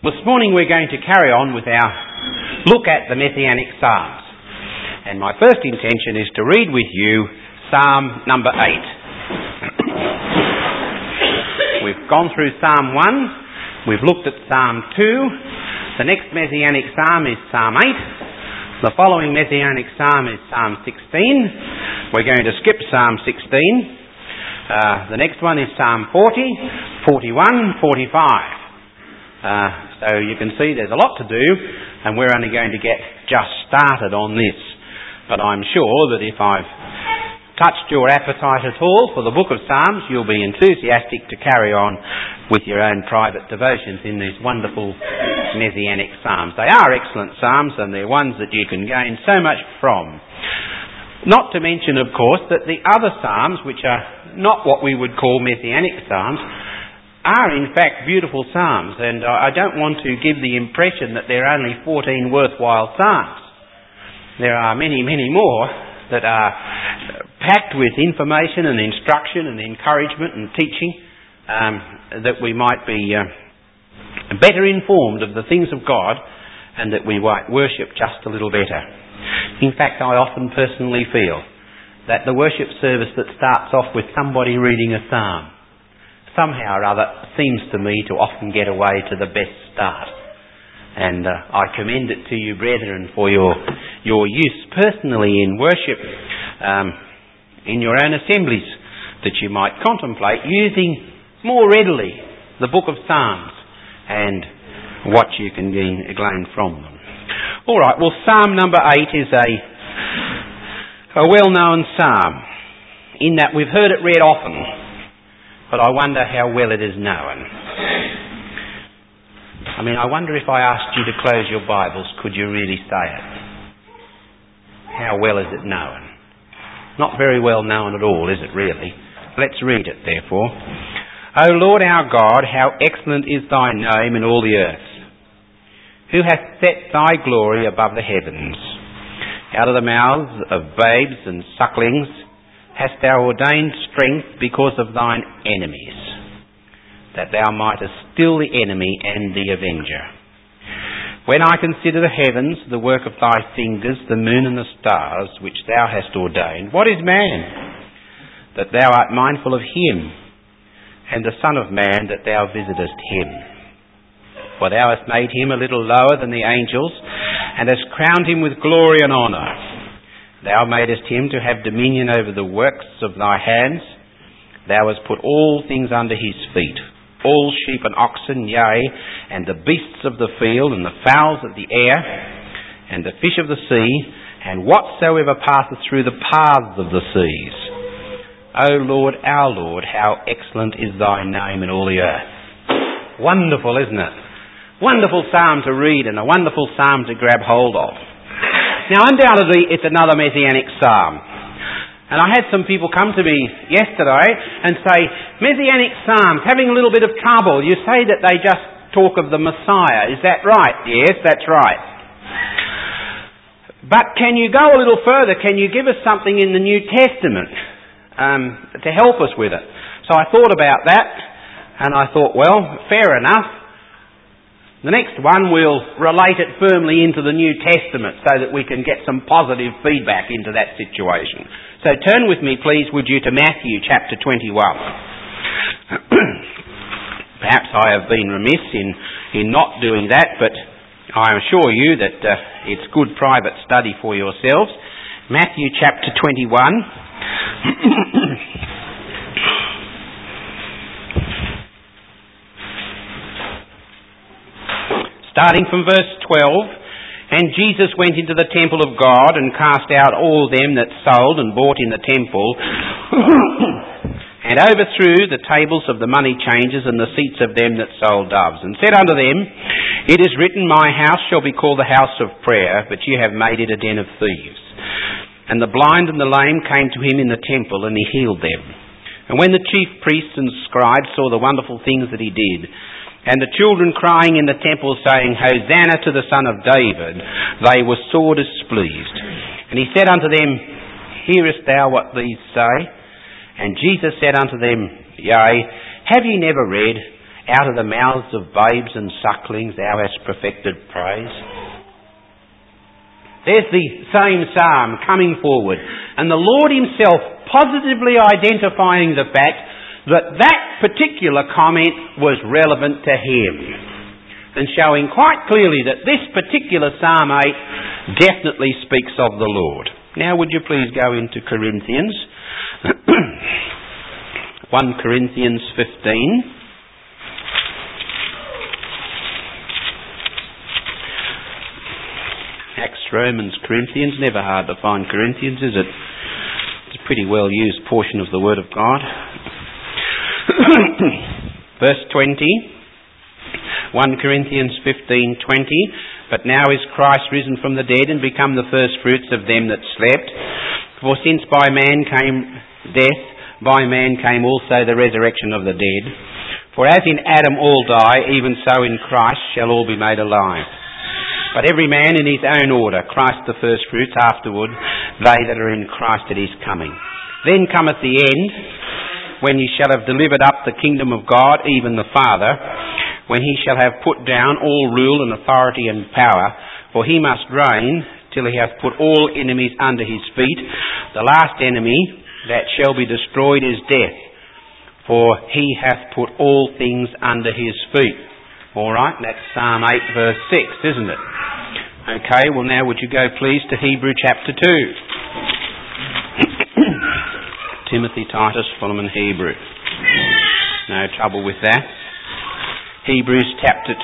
This morning we're going to carry on with our look at the Messianic Psalms. And my first intention is to read with you Psalm number 8. We've gone through Psalm 1, we've looked at Psalm 2, the next Messianic Psalm is Psalm 8, the following Messianic Psalm is Psalm 16, we're going to skip Psalm 16, the next one is Psalm 40, 41, 45. So you can see there's a lot to do, and we're only going to get just started on this. But I'm sure that if I've touched your appetite at all for the book of Psalms, you'll be enthusiastic to carry on with your own private devotions in these wonderful Messianic Psalms. They are excellent Psalms, and they're ones that you can gain so much from. Not to mention, of course, that the other Psalms, which are not what we would call Messianic Psalms, are in fact beautiful Psalms, and I don't want to give the impression that there are only 14 worthwhile Psalms. There are many, many more that are packed with information and instruction and encouragement and teaching that we might be better informed of the things of God and that we might worship just a little better. In fact, I often personally feel that the worship service that starts off with somebody reading a psalm somehow or other seems to me to often get away to the best start. And I commend it to you, brethren, for your use personally in worship in your own assemblies, that you might contemplate using more readily the book of Psalms and what you can glean from them. All right, well, Psalm number 8 is a well-known psalm in that we've heard it read often, but I wonder how well it is known. I wonder if I asked you to close your Bibles, could you really say it? How well is it known? Not very well known at all, is it really? Let's read it, therefore. O Lord our God, how excellent is thy name in all the earth. Who hath set thy glory above the heavens? Out of the mouths of babes and sucklings hast thou ordained strength because of thine enemies, that thou mightest still the enemy and the avenger. When I consider the heavens, the work of thy fingers, the moon and the stars, which thou hast ordained, what is man, that thou art mindful of him, and the Son of Man, that thou visitest him? For thou hast made him a little lower than the angels, and hast crowned him with glory and honour. Thou madest him to have dominion over the works of thy hands. Thou hast put all things under his feet, all sheep and oxen, yea, and the beasts of the field, and the fowls of the air, and the fish of the sea, and whatsoever passeth through the paths of the seas. O Lord, our Lord, how excellent is thy name in all the earth. Wonderful, isn't it? Wonderful psalm to read and a wonderful psalm to grab hold of. Now, undoubtedly, it's another Messianic psalm. And I had some people come to me yesterday and say, Messianic psalms, having a little bit of trouble. You say that they just talk of the Messiah. Is that right? Yes, that's right. But can you go a little further? Can you give us something in the New Testament to help us with it? So I thought about that, and I thought, well, fair enough. The next one will relate it firmly into the New Testament so that we can get some positive feedback into that situation. So turn with me, please, would you, to Matthew chapter 21. Perhaps I have been remiss in not doing that, but I assure you that it's good private study for yourselves. Matthew chapter 21. Starting from verse 12, and Jesus went into the temple of God and cast out all them that sold and bought in the temple, and overthrew the tables of the money changers and the seats of them that sold doves, and said unto them, It is written, My house shall be called the house of prayer, but ye have made it a den of thieves. And the blind and the lame came to him in the temple, and he healed them. And when the chief priests and scribes saw the wonderful things that he did, and the children crying in the temple, saying, Hosanna to the Son of David, they were sore displeased. And he said unto them, Hearest thou what these say? And Jesus said unto them, Yea, have ye never read, Out of the mouths of babes and sucklings thou hast perfected praise. There's the same psalm coming forward, and the Lord himself positively identifying the fact that that particular comment was relevant to him, and showing quite clearly that this particular Psalm 8 definitely speaks of the Lord. Now would you please go into Corinthians, 1 Corinthians 15. Romans, Corinthians, never hard to find Corinthians, is it? It's a pretty well used portion of the Word of God. Verse 20, 1 Corinthians 15:20. But now is Christ risen from the dead and become the first fruits of them that slept. For since by man came death, by man came also the resurrection of the dead. For as in Adam all die, even so in Christ shall all be made alive. But every man in his own order, Christ the first fruits, afterward they that are in Christ at his coming. Then cometh the end, when ye shall have delivered up the kingdom of God, even the Father, when he shall have put down all rule and authority and power, for he must reign till he hath put all enemies under his feet. The last enemy that shall be destroyed is death, for he hath put all things under his feet. All right, that's Psalm 8 verse 6, isn't it? Okay, well now would you go please to Hebrew chapter 2. Timothy, Titus, Philemon, Hebrew. No trouble with that. Hebrews chapter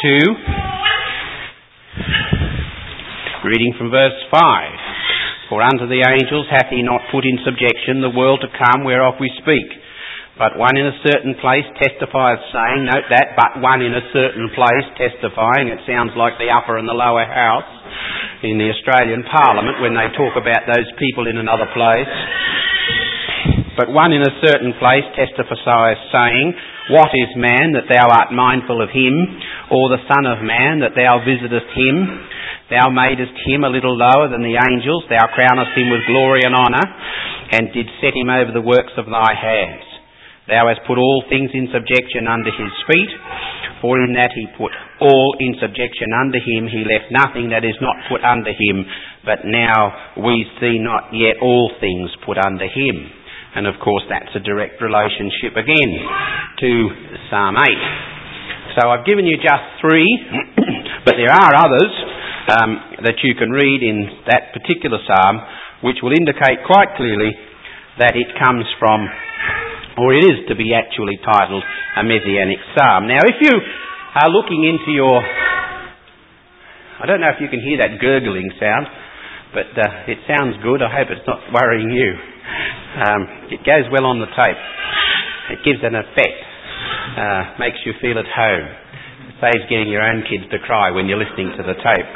2, reading from verse 5. For unto the angels hath he not put in subjection the world to come whereof we speak. But one in a certain place testifieth, saying, note that, but one in a certain place testifying. It sounds like the upper and the lower house in the Australian Parliament when they talk about those people in another place. But one in a certain place testifieth, saying, what is man that thou art mindful of him, or the Son of man that thou visitest him? Thou madest him a little lower than the angels, thou crownest him with glory and honour, and didst set him over the works of thy hands. Thou hast put all things in subjection under his feet, for in that he put all in subjection under him, he left nothing that is not put under him, but now we see not yet all things put under him. And of course that's a direct relationship again to Psalm 8. So I've given you just 3, but there are others that you can read in that particular psalm, which will indicate quite clearly that it comes from, or it is to be actually titled a Messianic psalm. Now if you are looking into your, I don't know if you can hear that gurgling sound, but it sounds good. I hope it's not worrying you. It goes well on the tape. It gives an effect, makes you feel at home. It saves getting your own kids to cry when you're listening to the tape.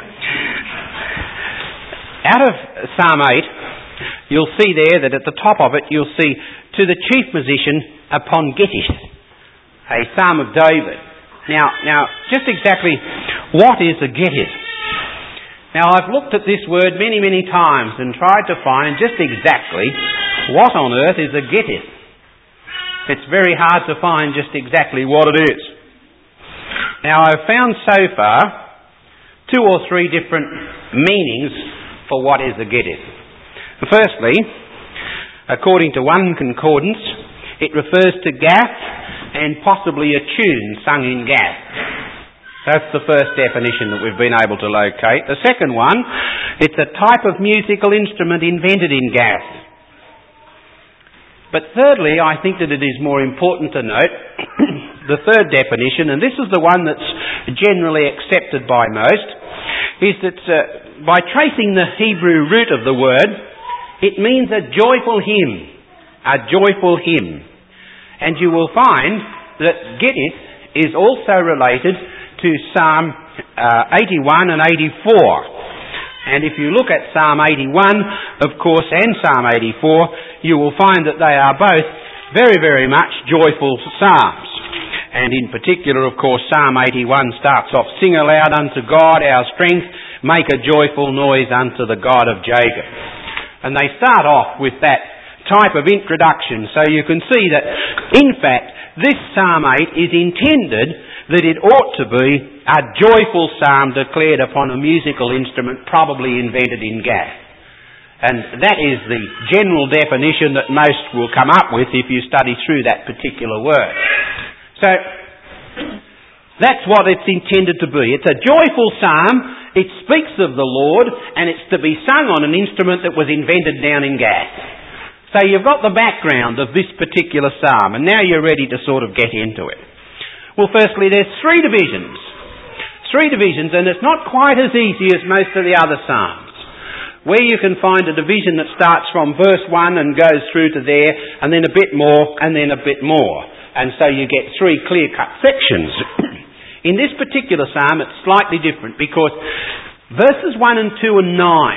Out of Psalm 8, you'll see there that at the top of it you'll see, to the chief musician upon Gittith, a psalm of David. Now, just exactly what is a Gittith? Now, I've looked at this word many, many times and tried to find just exactly what on earth is a Gittith. It's very hard to find just exactly what it is. Now, I've found so far 2 or 3 different meanings for what is a Gittith. Firstly, according to one concordance, it refers to Gath and possibly a tune sung in Gath. That's the first definition that we've been able to locate. The second one, it's a type of musical instrument invented in Gath. But thirdly, I think that it is more important to note the third definition, and this is the one that's generally accepted by most, is that by tracing the Hebrew root of the word, it means a joyful hymn. A joyful hymn. And you will find that Gittith is also related to Psalm 81 and 84. And if you look at Psalm 81, of course, and Psalm 84, you will find that they are both very, very much joyful psalms. And in particular, of course, Psalm 81 starts off, sing aloud unto God our strength, make a joyful noise unto the God of Jacob. And they start off with that type of introduction. So you can see that, in fact, this Psalm 8 is intended that it ought to be a joyful psalm declared upon a musical instrument probably invented in Gath. And that is the general definition that most will come up with if you study through that particular word. So, that's what it's intended to be. It's a joyful psalm, it speaks of the Lord, and it's to be sung on an instrument that was invented down in Gath. So you've got the background of this particular psalm, and now you're ready to sort of get into it. Well, firstly, there's three divisions. And it's not quite as easy as most of the other psalms, where you can find a division that starts from verse 1 and goes through to there, and then a bit more, and then a bit more. And so you get three clear-cut sections. In this particular psalm, it's slightly different, because verses 1 and 2 and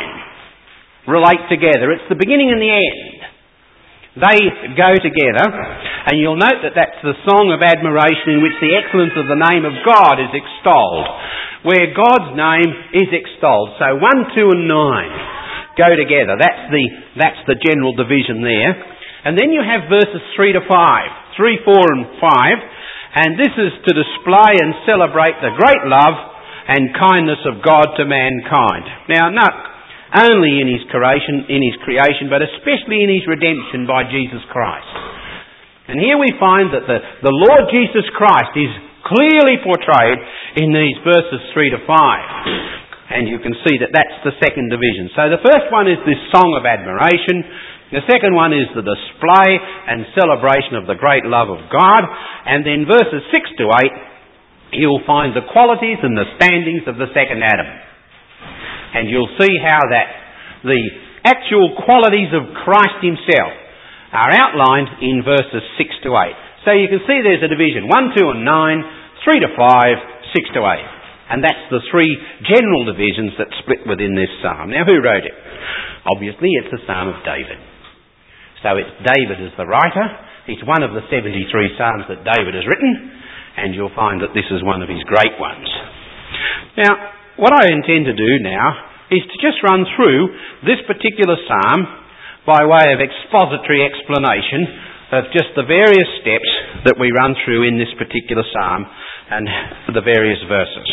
9 relate together. It's the beginning and the end. They go together, and you'll note that that's the song of admiration in which the excellence of the name of God is extolled, where God's name is extolled. So 1, 2 and 9 go together. That's the general division there. And then you have verses 3 to 5, 3, 4 and 5, and this is to display and celebrate the great love and kindness of God to mankind. Now, not only in His creation, but especially in His redemption by Jesus Christ. And here we find that the Lord Jesus Christ is clearly portrayed in these verses 3 to 5. And you can see that that's the second division. So the first one is this song of admiration. The second one is the display and celebration of the great love of God. And then verses 6 to 8, you'll find the qualities and the standings of the second Adam. And you'll see how that the actual qualities of Christ Himself are outlined in verses 6 to 8. So you can see there's a division, 1, 2 and 9, 3 to 5, 6 to 8. And that's the three general divisions that split within this psalm. Now, who wrote it? Obviously, it's the Psalm of David. So it's David as the writer. It's one of the 73 psalms that David has written, and you'll find that this is one of his great ones. Now, what I intend to do now is to just run through this particular psalm by way of expository explanation of just the various steps that we run through in this particular psalm and the various verses.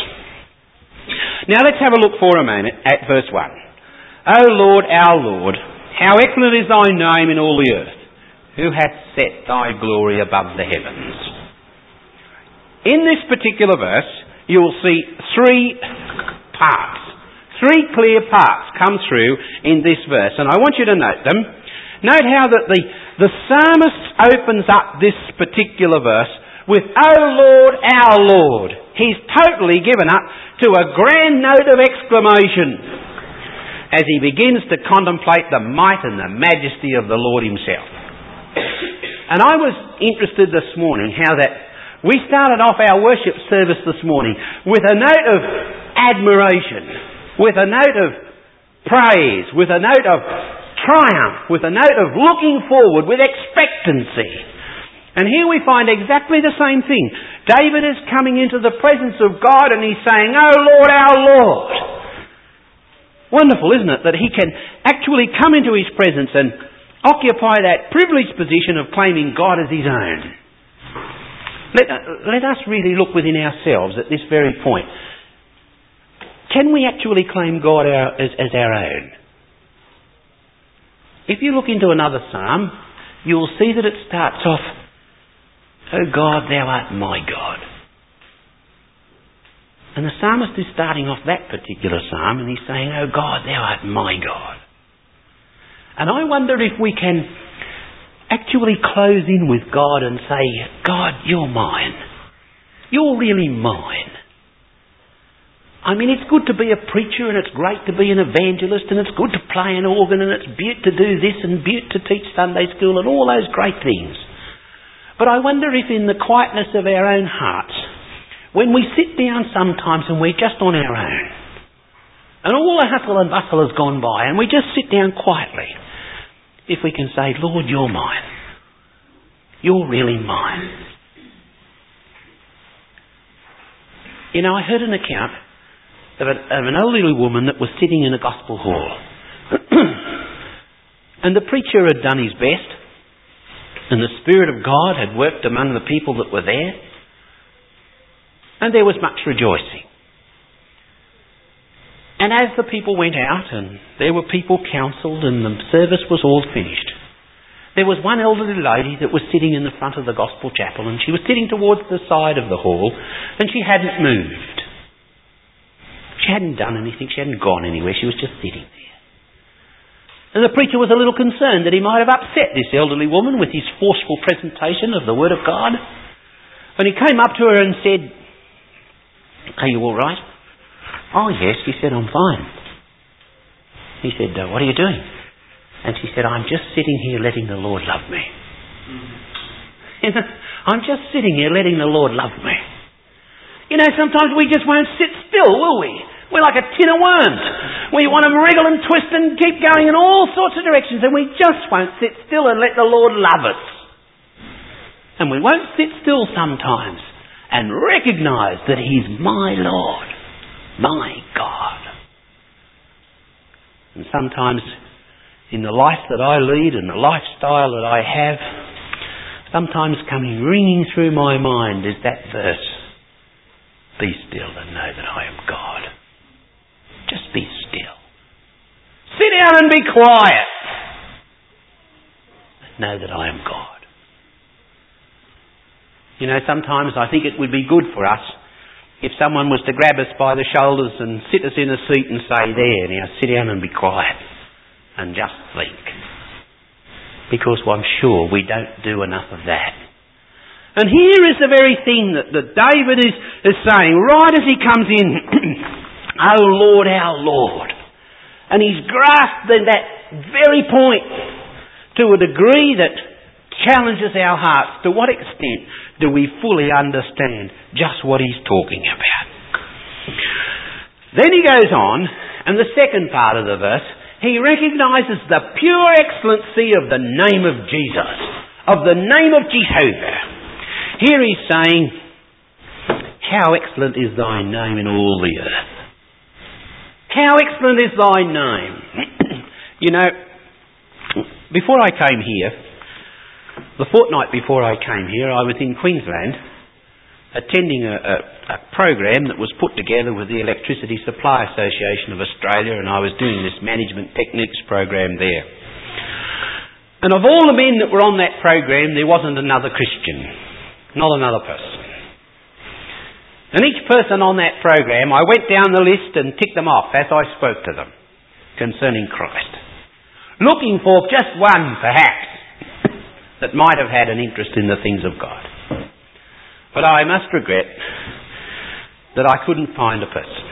Now let's have a look for a moment at verse 1. O Lord, our Lord, how excellent is thy name in all the earth, who hath set thy glory above the heavens. In this particular verse, you will see three parts. Three clear parts come through in this verse, and I want you to note them. Note how that the psalmist opens up this particular verse with, O Lord, our Lord. He's totally given up to a grand note of exclamation as he begins to contemplate the might and the majesty of the Lord Himself. And I was interested this morning how that we started off our worship service this morning with a note of admiration, with a note of praise, with a note of triumph, with a note of looking forward, with expectancy. And here we find exactly the same thing. David is coming into the presence of God and he's saying, O Lord, our Lord. Wonderful, isn't it, that he can actually come into His presence and occupy that privileged position of claiming God as His own. Let us really look within ourselves at this very point. Can we actually claim God as our own? If you look into another psalm, you will see that it starts off, O God, thou art my God. And the psalmist is starting off that particular psalm and he's saying, O God, thou art my God. And I wonder if we can actually close in with God and say, God, you're mine. You're really mine. I mean, it's good to be a preacher and it's great to be an evangelist and it's good to play an organ and it's beaut to do this and beaut to teach Sunday school and all those great things. But I wonder if in the quietness of our own hearts, when we sit down sometimes and we're just on our own, and all the hustle and bustle has gone by and we just sit down quietly, if we can say, Lord, you're mine. You're really mine. You know, I heard an account of an elderly woman that was sitting in a gospel hall. And the preacher had done his best, and the Spirit of God had worked among the people that were there. And there was much rejoicing. And as the people went out and there were people counselled and the service was all finished, there was one elderly lady that was sitting in the front of the gospel chapel, and she was sitting towards the side of the hall, and she hadn't moved. She hadn't done anything. She hadn't gone anywhere. She was just sitting there. And the preacher was a little concerned that he might have upset this elderly woman with his forceful presentation of the Word of God. And he came up to her and said, "Are you all right?" "Oh, yes." She said, "I'm fine." He said, "What are you doing?" And she said, "I'm just sitting here letting the Lord love me." I'm just sitting here letting the Lord love me. You know, sometimes we just won't sit still, will we? We're like a tin of worms. We want to wriggle and twist and keep going in all sorts of directions, and we just won't sit still and let the Lord love us. And we won't sit still sometimes and recognise that He's my Lord, my God. And sometimes in the life that I lead and the lifestyle that I have, sometimes coming ringing through my mind is that verse, "Be still and know that I am God." Just be still. Sit down and be quiet. Know that I am God. You know, sometimes I think it would be good for us if someone was to grab us by the shoulders and sit us in a seat and say, "There, now sit down and be quiet and just think." Because I'm sure we don't do enough of that. And here is the very thing that David is saying right as he comes in. "O Lord, our Lord." And he's grasped that very point to a degree that challenges our hearts. To what extent do we fully understand just what he's talking about? Then he goes on, and the second part of the verse, he recognises the pure excellency of the name of Jesus, of the name of Jehovah. Here he's saying, "How excellent is thy name in all the earth." How excellent is thy name. You know, before I came here, the fortnight before I came here, I was in Queensland attending a program that was put together with the Electricity Supply Association of Australia, and I was doing this management techniques program there. And of all the men that were on that program, there wasn't another Christian, not another person. And each person on that program, I went down the list and ticked them off as I spoke to them concerning Christ, looking for just one, perhaps, that might have had an interest in the things of God. But I must regret that I couldn't find a person.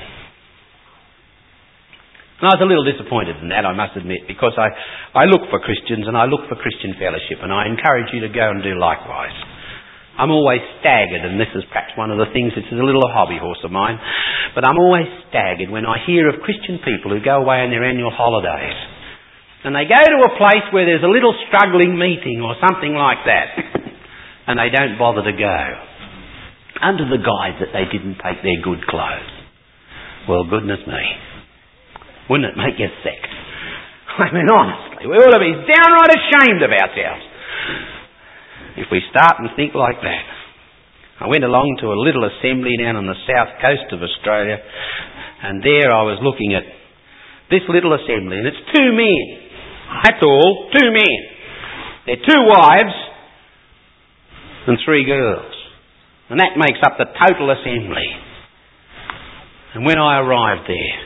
And I was a little disappointed in that, I must admit, because I look for Christians and I look for Christian fellowship, and I encourage you to go and do likewise. I'm always staggered, and this is perhaps one of the things, this is a little hobby horse of mine, but I'm always staggered when I hear of Christian people who go away on their annual holidays. And they go to a place where there's a little struggling meeting or something like that, and they don't bother to go, under the guise that they didn't take their good clothes. Well, goodness me, wouldn't it make you sick? I mean, honestly, we ought to be downright ashamed of ourselves if we start and think like that. I went along to a little assembly down on the south coast of Australia, and there I was looking at this little assembly, and it's 2 men. That's all, 2 men. They're 2 wives and 3 girls. And that makes up the total assembly. And when I arrived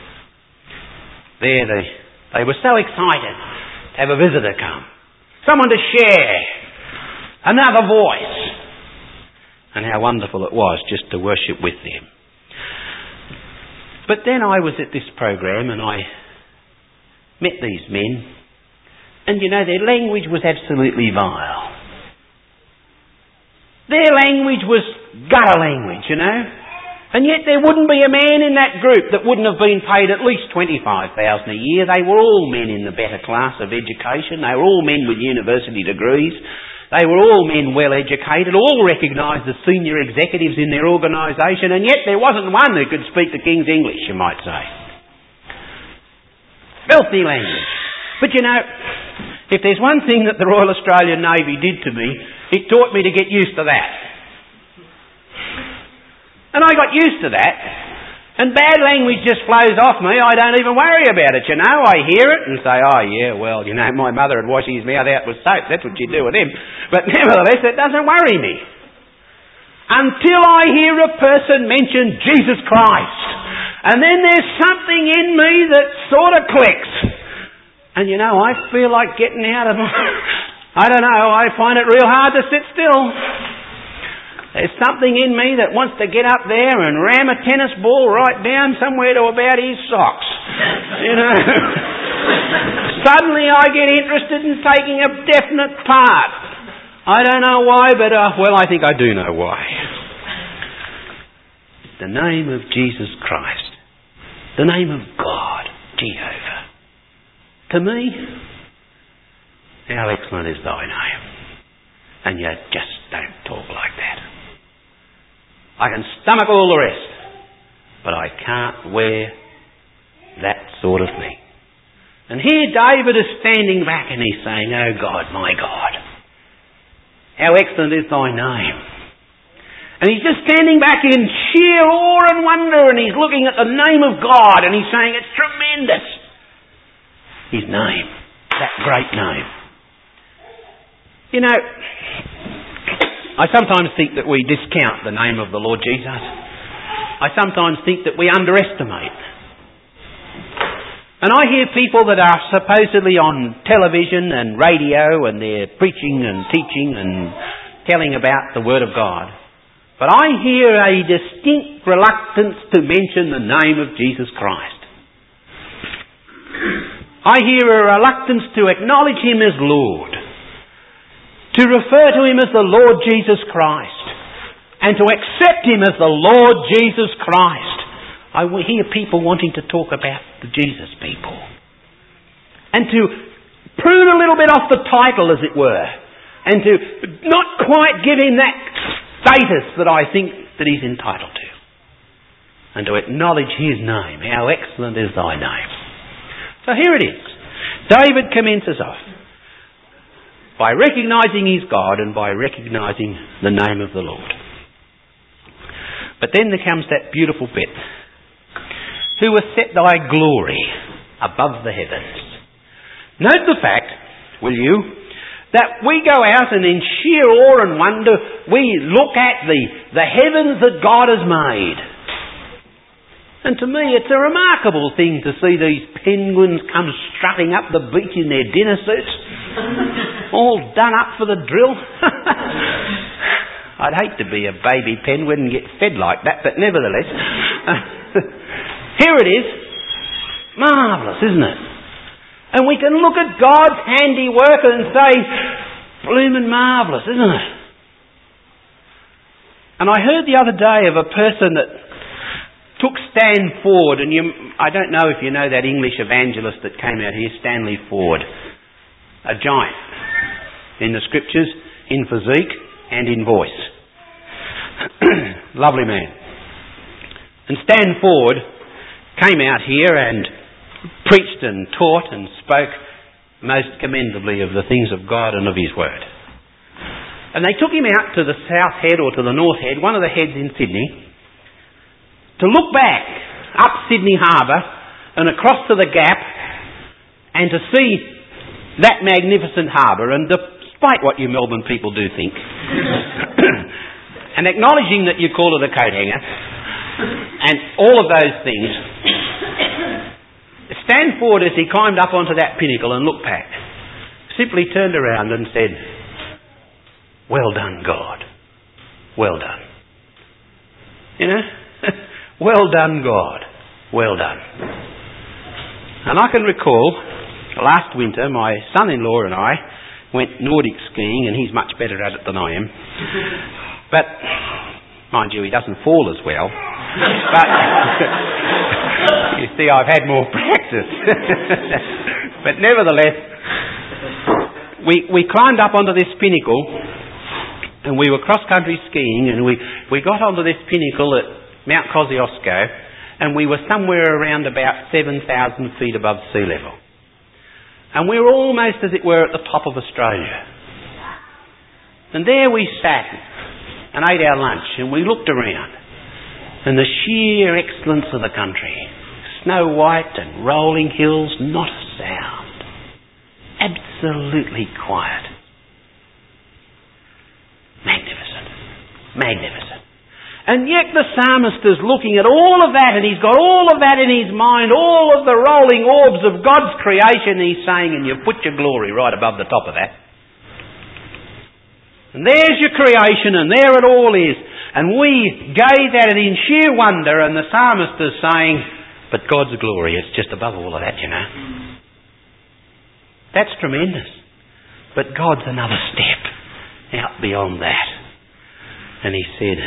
there they were so excited to have a visitor come. Someone to share. Another voice. And how wonderful it was just to worship with them. But then I was at this program and I met these men. And you know, their language was absolutely vile. Their language was gutter language, you know. And yet there wouldn't be a man in that group that wouldn't have been paid at least $25,000 a year. They were all men in the better class of education. They were all men with university degrees. They were all men well educated, all recognised as senior executives in their organisation, and yet there wasn't one who could speak the King's English, you might say. Filthy language. But you know, if there's one thing that the Royal Australian Navy did to me, it taught me to get used to that. And I got used to that. And bad language just flows off me. I don't even worry about it, you know. I hear it and say, oh yeah, well, you know, my mother had washing his mouth out with soap. That's what you do with him. But nevertheless, it doesn't worry me. Until I hear a person mention Jesus Christ. And then there's something in me that sort of clicks. And you know, I feel like getting out of I don't know, I find it real hard to sit still. There's something in me that wants to get up there and ram a tennis ball right down somewhere to about his socks. You know. Suddenly I get interested in taking a definite part. I don't know why, but well, I think I do know why. The name of Jesus Christ. The name of God, Jehovah. To me, how excellent is thy name. And you just don't talk like that. I can stomach all the rest, but I can't wear that sort of thing. And here David is standing back and he's saying, oh God, my God, how excellent is thy name. And he's just standing back in sheer awe and wonder, and he's looking at the name of God and he's saying, it's tremendous. His name, that great name. You know, I sometimes think that we discount the name of the Lord Jesus. I sometimes think that we underestimate. And I hear people that are supposedly on television and radio and they're preaching and teaching and telling about the Word of God. But I hear a distinct reluctance to mention the name of Jesus Christ. I hear a reluctance to acknowledge Him as Lord. To refer to Him as the Lord Jesus Christ. And to accept Him as the Lord Jesus Christ. I hear people wanting to talk about the Jesus people. And to prune a little bit off the title, as it were. And to not quite give Him that status that I think that He's entitled to. And to acknowledge His name. How excellent is thy name. So here it is. David commences off by recognising he's God and by recognising the name of the Lord. But then there comes that beautiful bit. Who has set thy glory above the heavens. Note the fact, will you, that we go out and in sheer awe and wonder we look at the heavens that God has made. And to me it's a remarkable thing to see these penguins come strutting up the beach in their dinner suits. All done up for the drill. I'd hate to be a baby penguin and get fed like that, but nevertheless. Here it is. Marvellous, isn't it? And we can look at God's handiwork and say, bloomin' marvellous, isn't it? And I heard the other day of a person that took Stan Ford, and I don't know if you know that English evangelist that came out here, Stanley Ford. A giant in the scriptures, in physique and in voice. Lovely man. And Stan Ford came out here and preached and taught and spoke most commendably of the things of God and of His Word. And they took him out to the South Head or to the North Head, one of the heads in Sydney, to look back up Sydney Harbour and across to the Gap and to see that magnificent harbour, and despite what you Melbourne people do think, and acknowledging that you call it a coat hanger, and all of those things, Stan Ford, as he climbed up onto that pinnacle and looked back, simply turned around and said, well done, God. Well done. You know? Well done, God. Well done. And I can recall last winter, my son-in-law and I went Nordic skiing, and he's much better at it than I am. But, mind you, he doesn't fall as well. But, you see, I've had more practice. But nevertheless, we climbed up onto this pinnacle, and we were cross-country skiing, and we got onto this pinnacle at Mount Kosciuszko, and we were somewhere around about 7,000 feet above sea level. And we were almost, as it were, at the top of Australia. And there we sat and ate our lunch, and we looked around. And the sheer excellence of the country. Snow white and rolling hills, not a sound. Absolutely quiet. Magnificent. Magnificent. And yet the psalmist is looking at all of that, and he's got all of that in his mind, all of the rolling orbs of God's creation, he's saying, and you've put your glory right above the top of that. And there's your creation, and there it all is. And we gaze at it in sheer wonder, and the psalmist is saying, but God's glory is just above all of that, you know. That's tremendous. But God's another step out beyond that. And he said,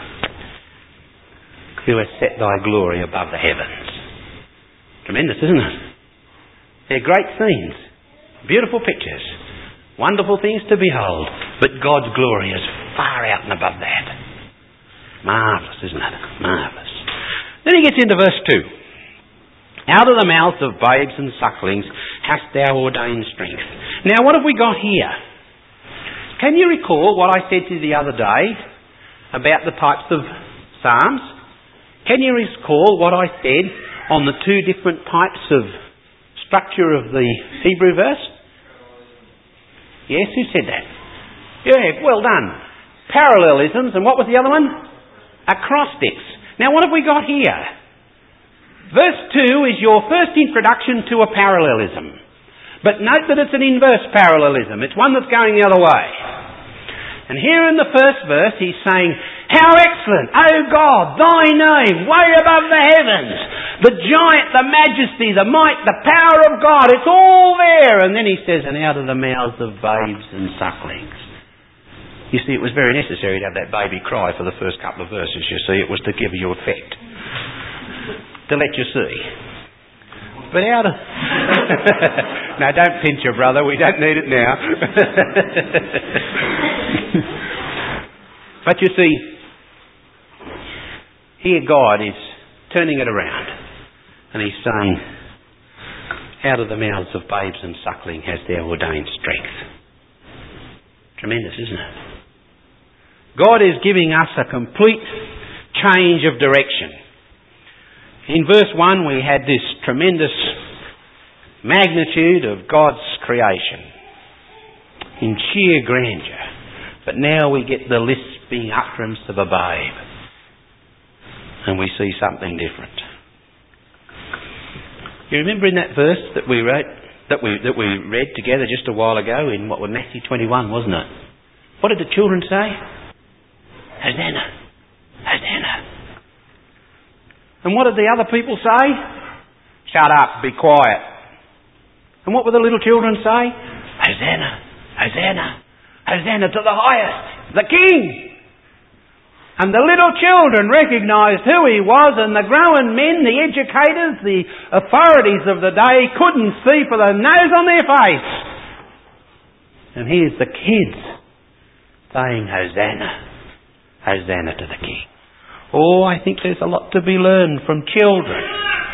who has set thy glory above the heavens. Tremendous, isn't it? They're great scenes. Beautiful pictures. Wonderful things to behold. But God's glory is far out and above that. Marvellous, isn't it? Marvellous. Then he gets into verse 2. Out of the mouths of babes and sucklings hast thou ordained strength. Now what have we got here? Can you recall what I said to you the other day about the types of psalms? Can you recall what I said on the two different types of structure of the Hebrew verse? Yes, who said that? Yeah, well done. Parallelisms, and what was the other one? Acrostics. Now what have we got here? Verse 2 is your first introduction to a parallelism. But note that it's an inverse parallelism. It's one that's going the other way. And here in the first verse he's saying, how excellent, O God, thy name, way above the heavens. The giant, the majesty, the might, the power of God, it's all there. And then he says, and out of the mouths of babes and sucklings. You see, it was very necessary to have that baby cry for the first couple of verses, you see. It was to give you effect. To let you see. But out of... No, don't pinch your brother. We don't need it now. But you see, here God is turning it around. And he's saying, out of the mouths of babes and suckling hast thou ordained strength. Tremendous, isn't it? God is giving us a complete change of direction. In verse 1 we had this tremendous magnitude of God's creation in sheer grandeur. But now we get the lisping utterance of a babe. And we see something different. You remember in that verse that we wrote, that we read together just a while ago in what was Matthew 21, wasn't it? What did the children say? Hosanna! Hosanna! And what did the other people say? Shut up, be quiet. And what were the little children say? Hosanna! Hosanna! Hosanna to the highest! The King! And the little children recognised who he was, and the grown men, the educators, the authorities of the day couldn't see for the nose on their face. And here's the kids saying, Hosanna! Hosanna to the King. Oh, I think there's a lot to be learned from children.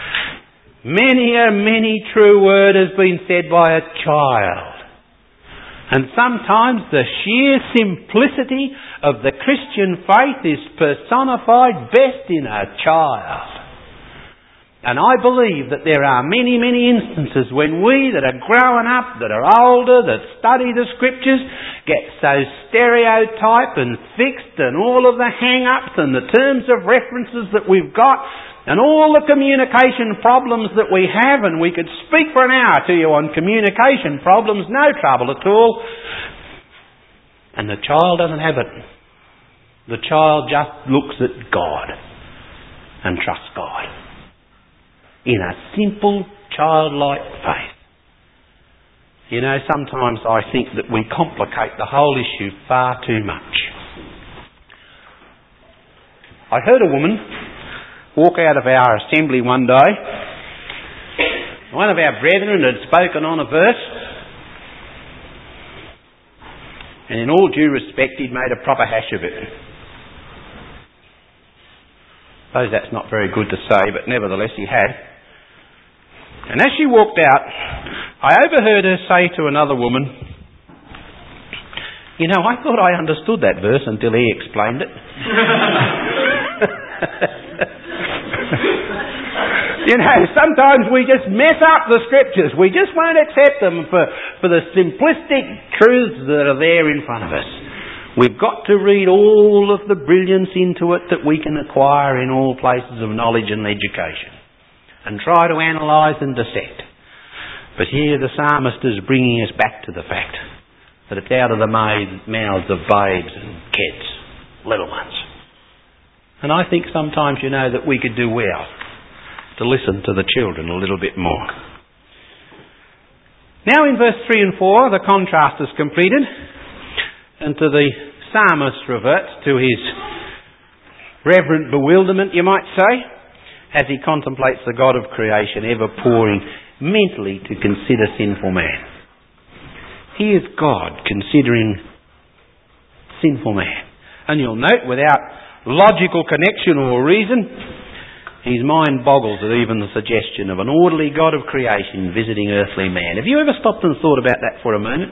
Many true word has been said by a child. And sometimes the sheer simplicity of the Christian faith is personified best in a child. And I believe that there are many instances when we that are growing up, that are older, that study the Scriptures, get so stereotyped and fixed, and all of the hang-ups and the terms of references that we've got, and all the communication problems that we have, and we could speak for an hour to you on communication problems, no trouble at all. And the child doesn't have it. The child just looks at God and trusts God in a simple, childlike faith. You know, sometimes I think that we complicate the whole issue far too much. I heard a woman walk out of our assembly one day. One of our brethren had spoken on a verse, and in all due respect he'd made a proper hash of it. I suppose that's not very good to say, but nevertheless he had. And as she walked out, I overheard her say to another woman, you know, I thought I understood that verse until he explained it. You know, sometimes we just mess up the Scriptures. We just won't accept them for the simplistic truths that are there in front of us. We've got to read all of the brilliance into it that we can acquire in all places of knowledge and education, and try to analyse and dissect. But here the psalmist is bringing us back to the fact that it's out of the mouths of babes and kids, little ones. And I think sometimes, you know, that we could do well to listen to the children a little bit more. Now in verse 3 and 4, the contrast is completed, and to the psalmist reverts to his reverent bewilderment, you might say, as he contemplates the God of creation, ever pouring mentally to consider sinful man. He is God considering sinful man. And you'll note, without logical connection or reason, his mind boggles at even the suggestion of an orderly God of creation visiting earthly man. Have you ever stopped and thought about that for a moment?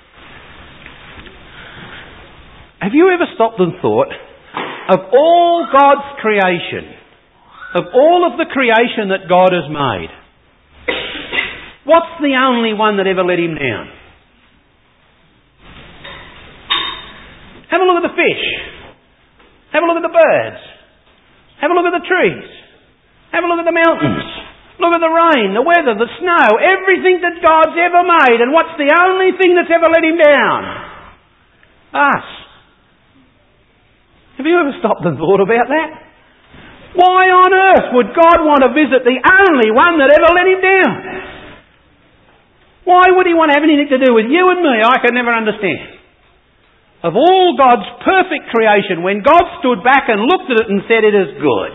Have you ever stopped and thought of all God's creation, of all of the creation that God has made, what's the only one that ever let him down? Have a look at the fish. Have a look at the birds. Have a look at the trees. Have a look at the mountains. Look at the rain, the weather, the snow, everything that God's ever made. And what's the only thing that's ever let him down? Us. Have you ever stopped and thought about that? Why on earth would God want to visit the only one that ever let him down? Why would he want to have anything to do with you and me? I can never understand. Of all God's perfect creation, when God stood back and looked at it and said it is good,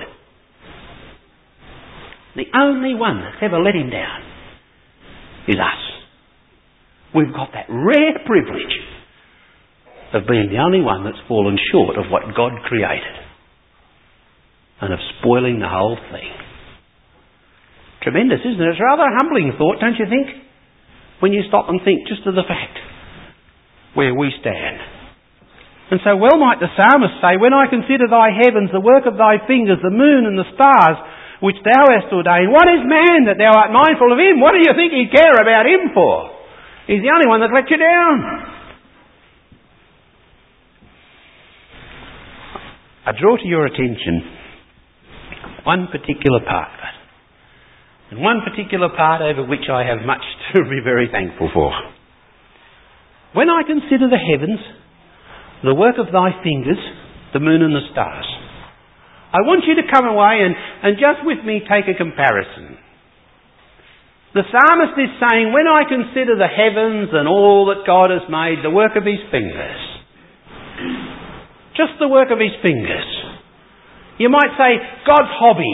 the only one that's ever let him down is us. We've got that rare privilege of being the only one that's fallen short of what God created and of spoiling the whole thing. Tremendous, isn't it? It's a rather humbling thought, don't you think? When you stop and think just of the fact where we stand. And so well might the psalmist say, when I consider thy heavens, the work of thy fingers, the moon and the stars, which thou hast ordained, what is man that thou art mindful of him? What do you think he'd care about him for? He's the only one that let you down. I draw to your attention one particular part of it, and one particular part over which I have much to be very thankful for. When I consider the heavens, the work of thy fingers, the moon and the stars, I want you to come away and just with me take a comparison. The psalmist is saying, when I consider the heavens and all that God has made, the work of his fingers, just the work of his fingers, you might say God's hobby.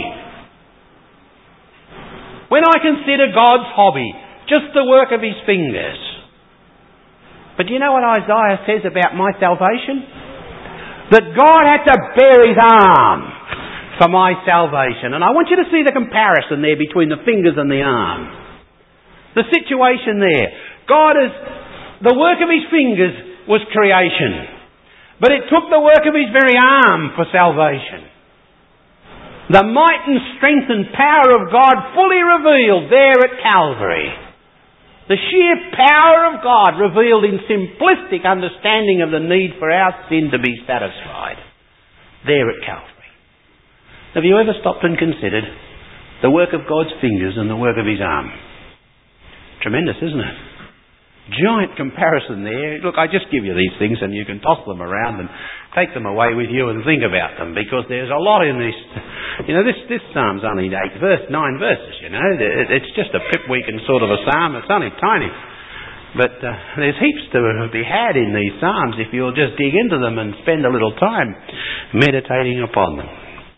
When I consider God's hobby, just the work of his fingers. But do you know what Isaiah says about my salvation? That God had to bear his arm for my salvation. And I want you to see the comparison there between the fingers and the arm. The situation there. The work of his fingers was creation. But it took the work of his very arm for salvation. The might and strength and power of God fully revealed there at Calvary. The sheer power of God revealed in simplistic understanding of the need for our sin to be satisfied there at Calvary. Have you ever stopped and considered the work of God's fingers and the work of his arm? Tremendous, isn't it? Giant comparison there. Look, I just give you these things and you can toss them around and take them away with you and think about them, because there's a lot in this. You know, this psalm's only 9 verses, you know. It's just a pipweek and sort of a psalm. It's only tiny. But there's heaps to be had in these psalms if you'll just dig into them and spend a little time meditating upon them.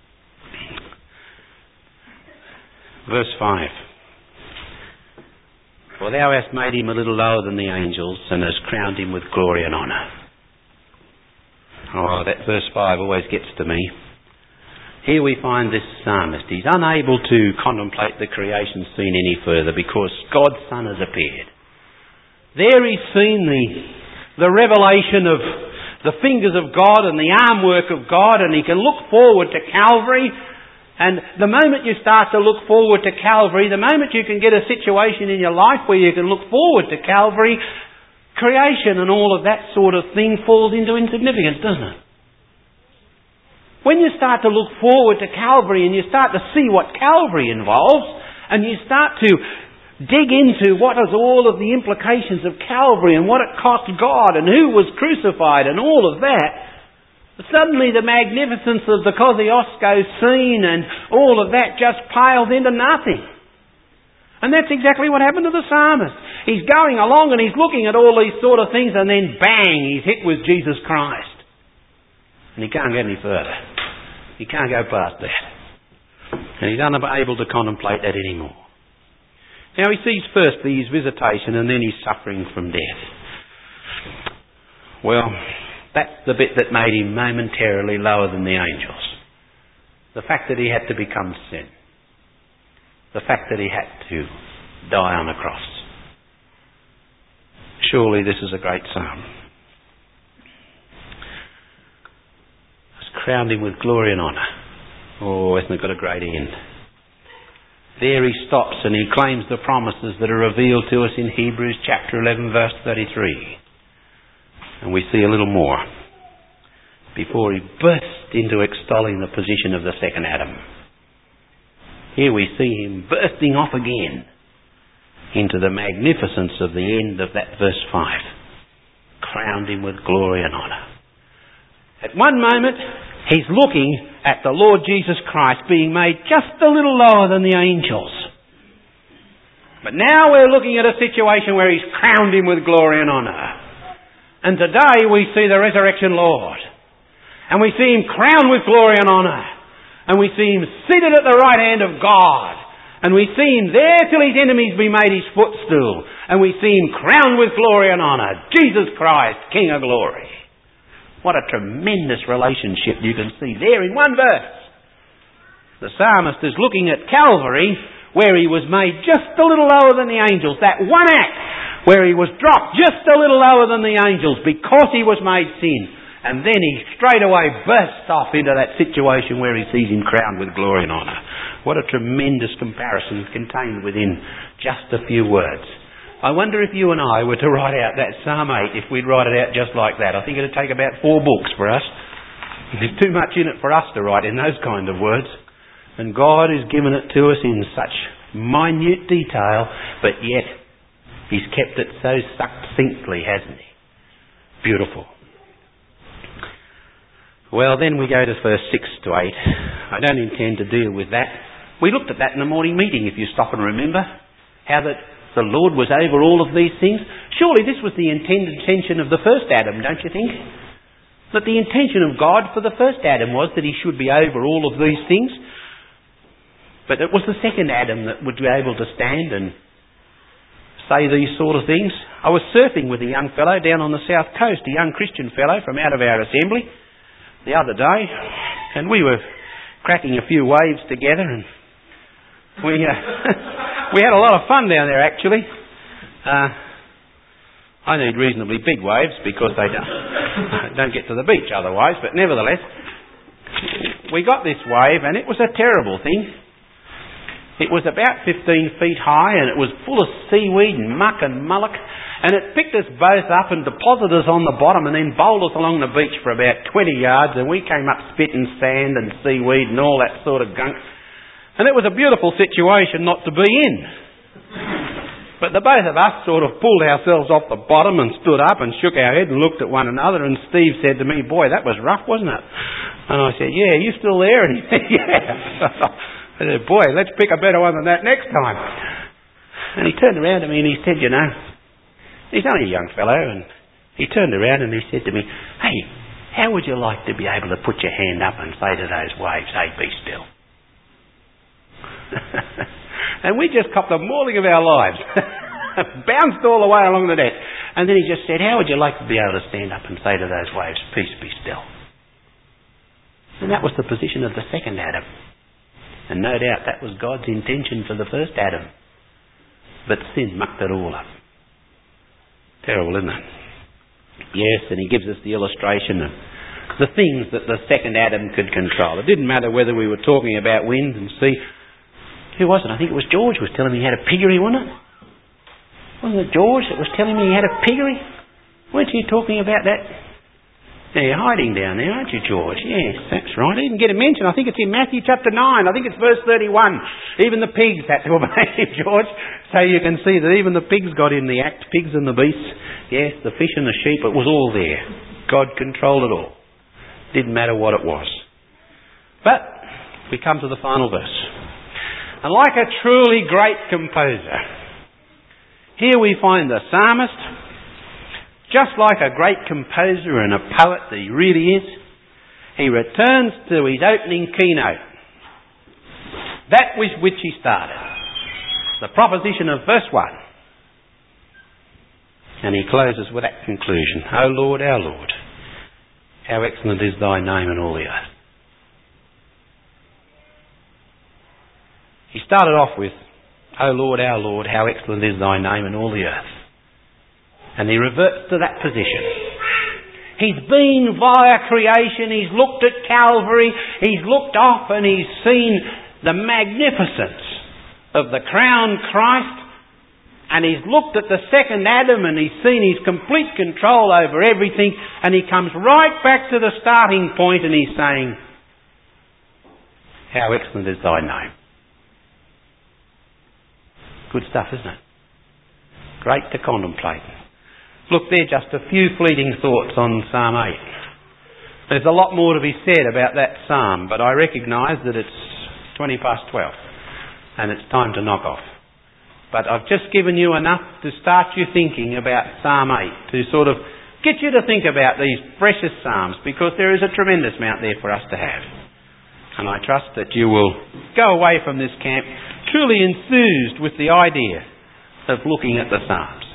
Verse 5. For thou hast made him a little lower than the angels, and hast crowned him with glory and honour. Oh, that verse 5 always gets to me. Here we find this psalmist. He's unable to contemplate the creation scene any further because God's Son has appeared. There he's seen the revelation of the fingers of God and the arm work of God, and he can look forward to Calvary. And the moment you start to look forward to Calvary, the moment you can get a situation in your life where you can look forward to Calvary, creation and all of that sort of thing falls into insignificance, doesn't it? When you start to look forward to Calvary and you start to see what Calvary involves, and you start to dig into what is all of the implications of Calvary and what it cost God and who was crucified and all of that, suddenly the magnificence of the Kosciuszko scene and all of that just pales into nothing. And that's exactly what happened to the psalmist. He's going along and he's looking at all these sort of things, and then bang, he's hit with Jesus Christ. And he can't get any further. He can't go past that. And he's unable to contemplate that anymore. Now he sees first his visitation and then his suffering from death. Well, that's the bit that made him momentarily lower than the angels. The fact that he had to become sin. The fact that he had to die on a cross. Surely this is a great psalm. It's crowned him with glory and honour. Oh, hasn't it got a great end? There he stops and he claims the promises that are revealed to us in Hebrews chapter 11 verse 33. And we see a little more before he bursts into extolling the position of the second Adam. Here we see him bursting off again into the magnificence of the end of that verse 5. Crowned him with glory and honour. At one moment, he's looking at the Lord Jesus Christ being made just a little lower than the angels. But now we're looking at a situation where he's crowned him with glory and honour. And today we see the resurrection Lord. And we see him crowned with glory and honour. And we see him seated at the right hand of God. And we see him there till his enemies be made his footstool. And we see him crowned with glory and honour. Jesus Christ, King of glory. What a tremendous relationship you can see there in one verse. The psalmist is looking at Calvary, where he was made just a little lower than the angels. That one act where he was dropped just a little lower than the angels because he was made sin. And then he straight away bursts off into that situation where he sees him crowned with glory and honour. What a tremendous comparison contained within just a few words. I wonder if you and I were to write out that Psalm 8, if we'd write it out just like that. I think it'd take about 4 books for us. There's too much in it for us to write in those kind of words. And God has given it to us in such minute detail, but yet he's kept it so succinctly, hasn't he? Beautiful. Well, then we go to verse 6 to 8. I don't intend to deal with that. We looked at that in the morning meeting, if you stop and remember. How that the Lord was over all of these things. Surely this was the intended intention of the first Adam, don't you think? That the intention of God for the first Adam was that he should be over all of these things. But it was the second Adam that would be able to stand and say these sort of things. I was surfing with a young fellow down on the south coast, a young Christian fellow from out of our assembly the other day, and we were cracking a few waves together, and we had a lot of fun down there actually. I need reasonably big waves because they don't get to the beach otherwise, but nevertheless, we got this wave and it was a terrible thing. It was about 15 feet high and it was full of seaweed and muck and mullock, and it picked us both up and deposited us on the bottom and then bowled us along the beach for about 20 yards, and we came up spitting sand and seaweed and all that sort of gunk. And it was a beautiful situation not to be in. But the both of us sort of pulled ourselves off the bottom and stood up and shook our head and looked at one another, and Steve said to me, "Boy, that was rough, wasn't it?" And I said, "Yeah, you still there?" And he said, "Yeah." I said, "Boy, let's pick a better one than that next time." And he turned around to me and he said, "You know," he's only a young fellow, and he turned around and he said to me, "Hey, how would you like to be able to put your hand up and say to those waves, 'Hey, be still'?" And we just copped the mauling of our lives. Bounced all the way along the deck. And then he just said, "How would you like to be able to stand up and say to those waves, 'Peace, be still'?" And that was the position of the second Adam. And no doubt that was God's intention for the first Adam. But sin mucked it all up. Terrible, isn't it? Yes, and he gives us the illustration of the things that the second Adam could control. It didn't matter whether we were talking about wind and sea. Who was it? I think it was George was telling me he had a piggery, wasn't it? Wasn't it George that was telling me he had a piggery? Weren't you talking about that? Now you're hiding down there, aren't you, George? Yes, that's right. I didn't get a mention. I think it's in Matthew chapter 9. I think it's verse 31. Even the pigs had to obey him, George. So you can see that even the pigs got in the act. Pigs and the beasts. Yes, the fish and the sheep. It was all there. God controlled it all. Didn't matter what it was. But we come to the final verse. And like a truly great composer, here we find the psalmist, just like a great composer and a poet that he really is, he returns to his opening keynote. That with which he started. The proposition of verse 1. And he closes with that conclusion. O Lord, our Lord, how excellent is thy name in all the earth. He started off with, O Lord, our Lord, how excellent is thy name in all the earth. And he reverts to that position. He's been via creation, he's looked at Calvary, he's looked up and he's seen the magnificence of the crowned Christ, and he's looked at the second Adam and he's seen his complete control over everything, and he comes right back to the starting point and he's saying, how excellent is thy name. Good stuff, isn't it? Great to contemplate. Look, they're just a few fleeting thoughts on Psalm 8. There's a lot more to be said about that psalm, but I recognise that it's 20 past 12 and it's time to knock off. But I've just given you enough to start you thinking about Psalm 8, to sort of get you to think about these precious psalms, because there is a tremendous amount there for us to have. And I trust that you will go away from this camp truly enthused with the idea of looking at the psalms.